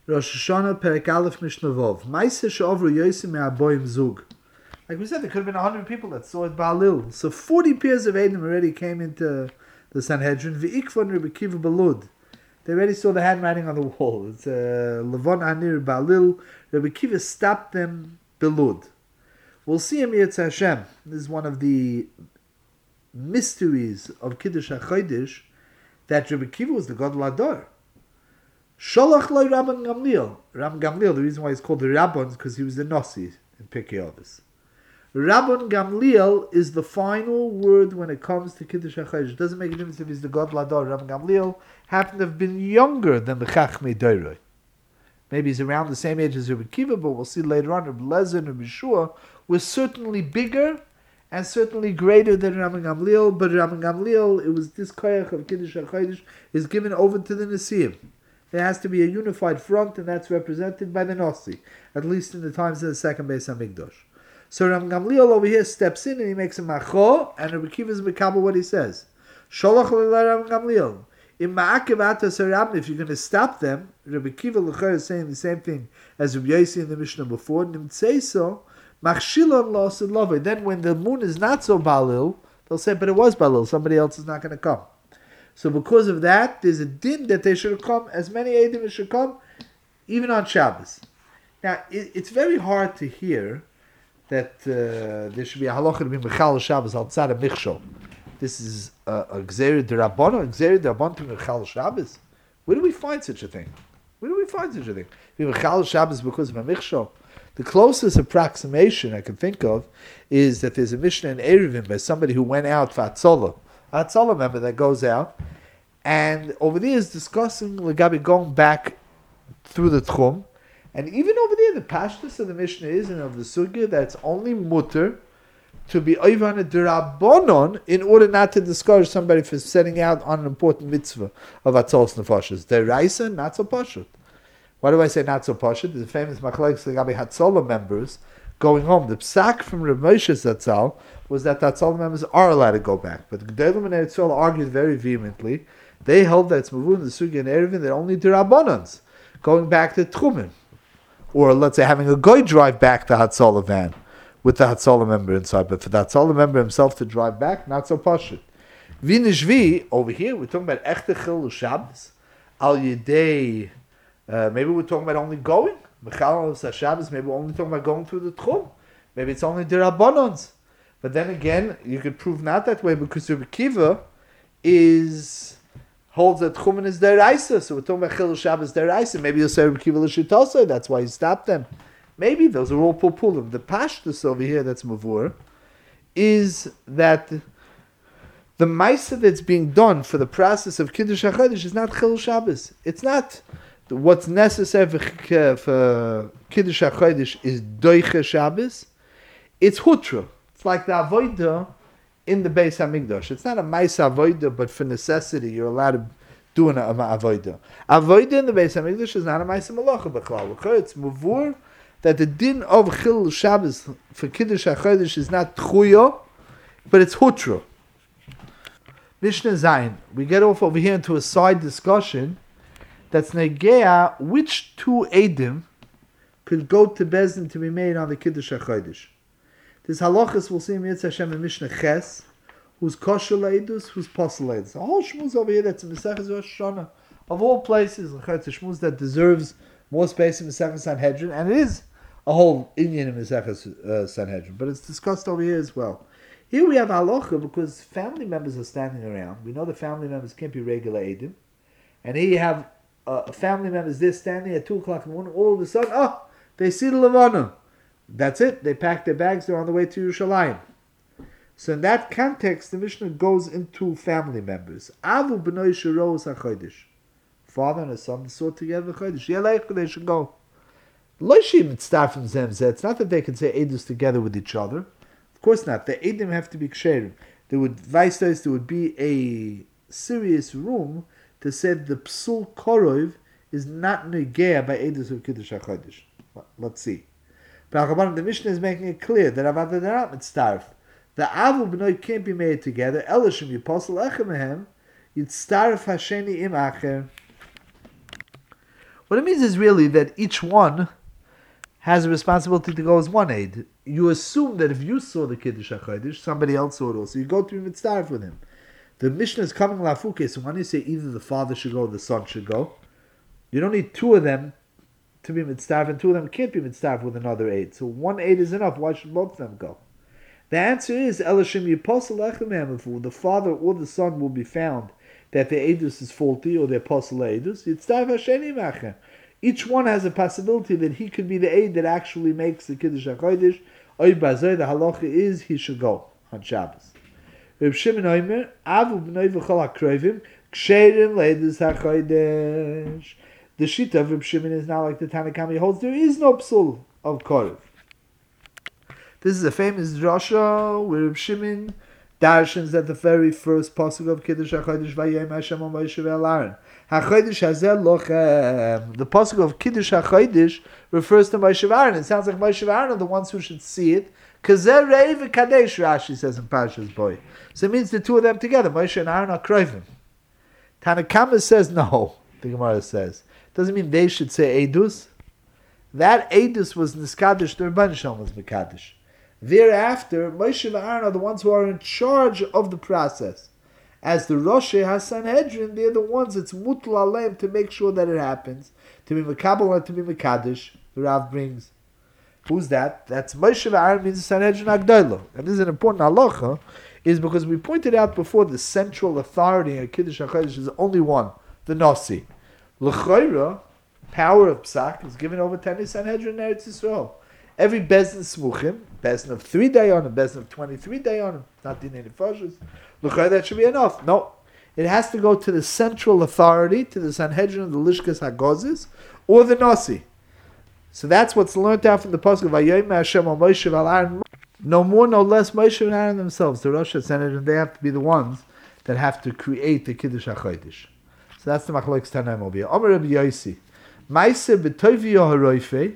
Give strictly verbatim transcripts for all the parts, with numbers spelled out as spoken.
Rosh Hashanah Perek Aleph Mishnah Vov. Ma'aseh she'ovru yosim me'aboyim zug. Like we said, there could have been a hundred people that saw it Baalil. So forty pairs of Edom already came into the Sanhedrin. V'ikvon Rebbe Kiva Balud. They already saw the handwriting on the wall. It's uh, Levon Anir Baalil. Rebbe Kiva stopped them Balud. We'll see him Yetz Hashem. This is one of the mysteries of Kiddush HaChodesh, that Rebbe Kiva was the Gadol Hador. Sholach loy Rabban Gamliel. Rabban Gamliel, the reason why he's called the Rabban is because he was the Nasi in Pirkei Avos. Rabban Gamliel is the final word when it comes to Kiddush HaChodesh. It doesn't make a difference if he's the Gadol Hador. Rabban Gamliel happened to have been younger than the Chachmei Doiroi. Maybe he's around the same age as Rebbe Kiva, but we'll see later on, Rebbe Lezer and Rebbe Shua was certainly bigger and certainly greater than Rabban Gamliel, but Rabban Gamliel, it was this koyach of Kiddush HaChodesh is given over to the Nesiim. There has to be a unified front, and that's represented by the Nasi, at least in the times of the second Beis HaMikdash. So Rabban Gamliel over here steps in and he makes a macho, and Rebbe Kiva is mekabel what he says. Sholach Rabban Gamliel. In Ma'akev Atas HaRabban, if you're going to stop them, Rebbe Kiva L'chor is saying the same thing as Rebbe Yossi in the Mishnah before. Nimtzeiso Machshilon Lo Sid Lovei. Then when the moon is not so Baalil, they'll say, but it was Baalil. Somebody else is not going to come. So because of that, there's a din that they should come, as many Eidim as should come, even on Shabbos. Now, it, it's very hard to hear that uh, there should be a halacha to be Mechal Shabbos outside of Michshol. This is a Gzeir D'Rabbanan, a Gzeir D'Rabbanan to Mechal Shabbos. Where do we find such a thing? Where do we find such a thing? Be Mechal Shabbos because of a Michshol. The closest approximation I can think of is that there's a Mishnah in Eruvin by somebody who went out for Atzolah. Atzolah member that goes out, and over there is discussing Legabi going back through the Tchum, and even over there the pashtus of the Mishnah is, and of the Sugya, that it's only mutter to be Oyvan D'Rabbanan in order not to discourage somebody for setting out on an important mitzvah of Atzolas Nefashos. Deraisa, not so pashut. Why do I say not so pashut? There's a famous Machlekes Legabi Hatzolah members going home. The psak from Rav Moshe Zatzal was that the Hatzolah members are allowed to go back. But the Gedolim and Eretz Yisrael argued very vehemently. They held that it's Mavun, the Sugi, and Eruvin, that only D'Rabbanans going back to Tchumim. Or let's say having a goy drive back to Hatzolah van with the Hatzolah member inside. But for the Hatzolah member himself to drive back, not so pashut. Vinishvi, over here, we're talking about Echte Chil Shabbos, Al Yedei, uh, maybe we're talking about only going. Mechal Shabbos, maybe we're only talking about going through the Tchum. Maybe it's only D'Rabbanans. But then again, you could prove not that way because Rebbe Kiva is holds that Tchumen is Deraisa. So we're talking about Chil Shabbos Deraisa. Maybe you'll say Rebbe Kiva L'Shitosai, that's why he stopped them. Maybe those are all Pulpulim. The Pashtus over here that's Mavur is that the Maisa that's being done for the process of Kiddush HaChodesh is not Chil Shabbos. It's not what's necessary for, for Kiddush HaChodesh is Doiche Shabbos. It's Hutra. It's like the Avodah in the Beis HaMikdash. It's not a Maisa Avodah, but for necessity, you're allowed to do an Avodah. Avodah in the Beis HaMikdash is not a Maisa Malacha B'chlal. It's Mavur that the din of Chil Shabbos for Kiddush HaChodesh is not Tchuya, but it's Hutra. Mishnah Zayin. We get off over here into a side discussion that's Negea, which two Eidim could go to Bezdin to be made on the Kiddush HaChodesh. This halachas we'll see in Yetz Hashem in Mishnah Ches, who's kosher leidus, who's posel leidus. A whole shmuz over here that's in Maseches Rosh Hashanah. Of all places, it's a shmuz that deserves more space in Maseches Sanhedrin, and it is a whole Indian in Maseches uh, Sanhedrin, but it's discussed over here as well. Here we have halacha because family members are standing around. We know the family members can't be regular Eidim, and here you have uh, family members there standing at two o'clock in the morning. All of a sudden, oh, they see the Levana. That's it. They pack their bags. They're on the way to Yerushalayim. So in that context, the Mishnah goes into family members. Avu b'noi shiros hachodesh. Father and a son saw together chodesh. Yelech, they should go. Loishim mitzdarfim zemzeh. It's not that they can say edus together with each other. Of course not. The edim have to be ksherim. There would, vice versa, there would be a serious room to say the psul korov is not negea by edus of kiddush hachodesh. Let's see. But the Mishnah is making it clear that Avad they're not mitzdarf. The Avu b'noi can't be made together. Elishim yiposel echem mehem yitzdarf hasheni im acher. What it means is really that each one has a responsibility to go as one aid. You assume that if you saw the Kiddush HaChodesh, somebody else saw it also. You go to him and start with him. The Mishnah is coming lafuke, so when you say either the father should go or the son should go, you don't need two of them to be mitzvah, and two of them can't be mitzvah with another aid. So one aid is enough. Why should both of them go? The answer is, Elashim Yiposel Lechem, the father or the son will be found that their edus is faulty or their apostle edus. Yitzdav Hasheni Macher. Each one has a possibility that he could be the aid that actually makes the Kiddush HaKodesh. Oy Bazay, the halacha is he should go on Shabbos. Reb Shimon Omer, Avu b'noi v'chol ha'krovim, ksherim le'edus HaKodesh. The shita of Reb Shimon is not like the Tanakh. He holds there is no psul of Korev. This is a famous drasha where Reb Shimon darshans at the very first pasuk of Kiddush HaKodesh Vayom Hashem al Moshe ve'al Aaron. HaKodesh hazeh lochem. The pasuk of Kiddush HaKodesh refers to Moshe ve'Aaron. It sounds like Moshe ve'Aaron are the ones who should see it. Kazeh rei v'kadesh, Rashi says in Parshas Boy. So it means the two of them together, Moshe and Aaron, are krovim. Tanakh says no. The Gemara says doesn't mean they should say edus. That edus was niskadish. The Rebbeinu Shalom was mekadesh. Thereafter, Moshe and Aaron are the ones who are in charge of the process. As the Rosh HaSanhedrin, they're the ones that's mutal aleim to make sure that it happens. To be mekabel and to be mekadesh, the Rav brings. Who's that? That's Moshe and Aaron means the Sanhedrin Agdolo. And this is an important halacha, is because we pointed out before the central authority in Kiddush HaKodesh is only one, the Nasi. L'choira, power of Psak, is given over to any Sanhedrin in Eretz Yisrael. Every Bezdin Smuchim, Bezdin of three Dayanim, Bezdin of twenty-three Dayanim, not Dinei Nefashos, l'choira, that should be enough. No. It has to go to the central authority, to the Sanhedrin of the Lishkas HaGozis, or the Nasi. So that's what's learned out from the pasuk of Vayom Hashem al Moshe ve'al Aaron. No more, no less, Moshe and Aaron themselves, the Rosh HaSanhedrin, they have to be the ones that have to create the Kiddush HaChodesh. So that's the Machlokes Tanaim over here. Omer Rabbi Yosi, Ma'aseh b'toivi haroifei,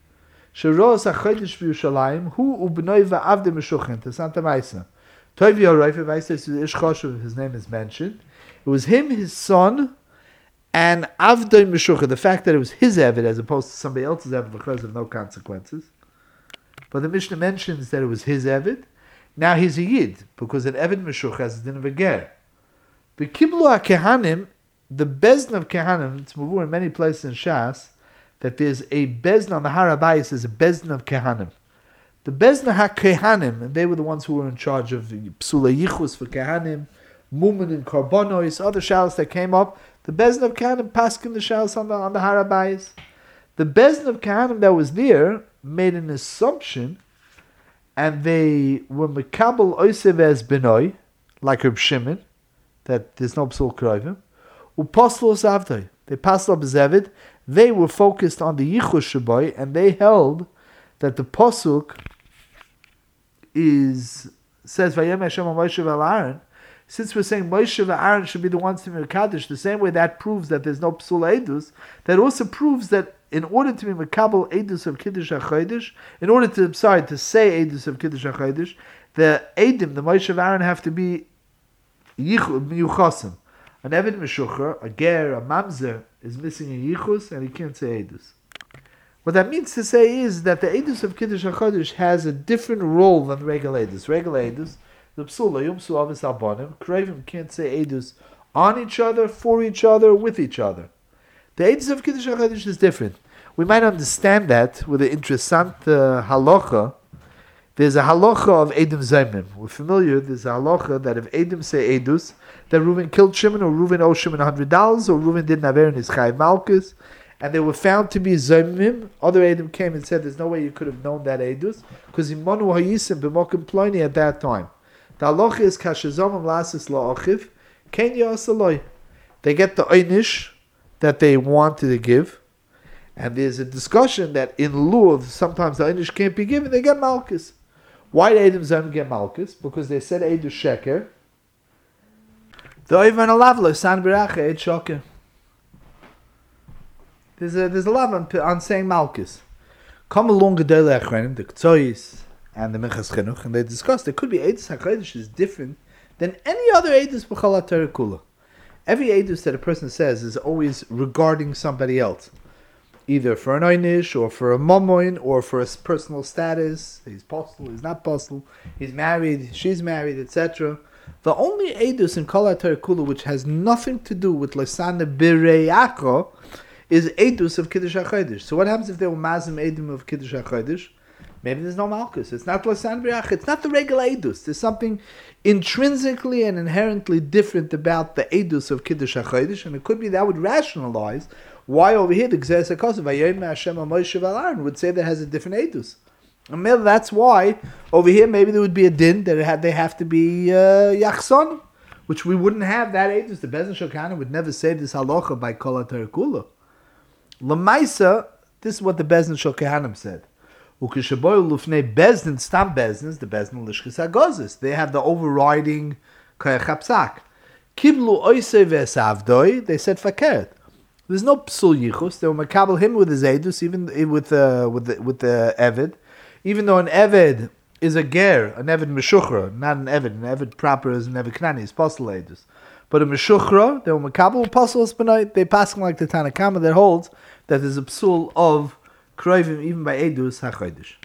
sheroas HaChodesh b'Yushalayim, hu u'bnoi va'avdei meshuchen. That's not the Ma'aseh. Toivi haroifei, Ma'aseh is Ish Choshev, his name is mentioned. It was him, his son, and Avdei Meshucha, the fact that it was his Eved as opposed to somebody else's Eved because of no consequences. But the Mishnah mentions that it was his Eved. Now he's a Yid, because an Eved Meshucha has a din of a Ger. The Kiblu HaKehanim, the Bezdin of Kehanim, it's moved in many places in Shas, that there's a Bezdin on the Har HaBayis, is a Bezdin of Kehanim. The Bezdin HaKehanim, and they were the ones who were in charge of Psula Yichus for Kehanim, Mumen and Karbonos, other shalos that came up. The Bezdin of Kehanim paskin the shalos on the on the Har HaBayis. The Bezdin of Kehanim that was there made an assumption, and they were mekabel oisev as benoi, like Reb Shimon, that there's no psul krovim. Upostlos avdoi, they passed up zevid. They were focused on the yichus shaboy, and they held that the posuk is says Vayom Hashem al Moshe ve'al Aaron. Since we're saying Moshe and Aaron should be the ones to be Mekadesh, the same way that proves that there's no Psul Eidus, that also proves that in order to be Mekabel Eidus of Kiddush HaChodesh, in order to, I'm sorry, to say Eidus of Kiddush HaChodesh, the Eidim, the Moshe and Aaron have to be Miyuchasim. An Eved Meshucher, a Ger, a Mamzer, is missing a Yichus, and he can't say Eidus. What that means to say is that the Eidus of Kiddush HaChodesh has a different role than the regular Eidus. Regular Eidus, the psula yom su avis albonim, krovim can't say edus on each other, for each other, with each other. The edus of Kiddush HaChodesh is different. We might understand that with the interessant uh, halacha. There's a halacha of edim zaymim. We're familiar. There's a halacha that if edim say edus, that Reuven killed Shimon, or Reuven owed Shimon a hundred dollars, or Reuven didn't have in his chayiv malchus, and they were found to be zaymim. Other edim came and said, "There's no way you could have known that edus because imonu hayisim b'mokim ploni at that time." The halacha is kashazomim lasis la'achiv ken yasaloi. They get the einish that they wanted to give, and there's a discussion that in lieu of sometimes the einish can't be given, they get malchus. Why did Edom Zayim get malchus? Because they said Eidu Sheker. The Oivan Alavlo San Beracha Eid Shoker. There's a there's a lot on, on saying malchus. Come along the Gedolei Achronim, the Ketzois and the Minchas Chinuch, and they discussed there could be Eidus HaKodesh is different than any other Eidus B'chol HaTorah Kula. Every Eidus that a person says is always regarding somebody else. either for an einish, or for a mamoin, or for a personal status. He's postal, he's not postal, he's married, she's married, et cetera. The only edus in Kol HaTorah Kula which has nothing to do with Lesana Bireyako is edus of Kiddush HaChodesh. So what happens if they were mazim edim of Kiddush HaChodesh? Maybe there's no malchus. It's not Lesana Bireyako. It's not the regular edus. There's something intrinsically and inherently different about the edus of Kiddush HaChodesh, and it could be that would rationalize why over here the Gzeres HaKosav Vayom Hashem Moshe V'Aaron would say that has a different edus. And maybe that's why over here maybe there would be a din that it had, they have to be uh, yachson, which we wouldn't have that edus. The Bezdin Shulchan would never say this halacha by Kol HaTorah Kula. Lamaisa, this is what the Bezdin Shulchan said. Ukishaboy lufnei Bezdin stam Bezdin, the Bezdin Lishkis Hagozis. They have the overriding koyach hapsak. Kiblu oisei ve'esavdoi. They said fakert. There's no psul yichus. They were makabel him with his edus, even with uh, with the, with the eved. Even though an eved is a ger, an eved meshuchra, not an eved. An eved proper is an eved knani, it's postal edus. But a meshuchra, they were makabel apostles b'nai. They pass like the Tanakama that holds that there's a psul of kroivim even by edus hachodesh.